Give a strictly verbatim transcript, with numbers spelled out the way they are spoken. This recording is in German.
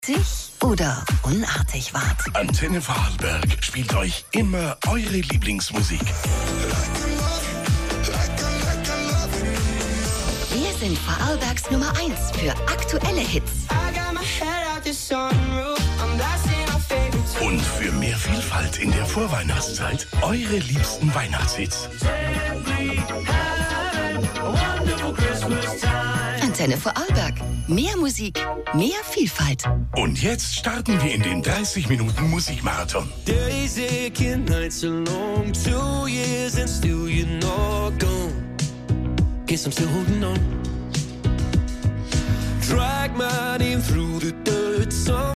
Sich oder unartig wart. Antenne Vorarlberg spielt euch immer eure Lieblingsmusik. Wir sind Vorarlbergs Nummer eins für aktuelle Hits. Und für mehr Vielfalt in der Vorweihnachtszeit eure liebsten Weihnachtshits. Antenne Vorarlberg. Mehr Musik, mehr Vielfalt. Und jetzt starten wir in den dreißig Minuten Musikmarathon. Days aching, nights are long, two years and still you're not gone. Guess I'm still holding on. Drag my name through the dirt. Some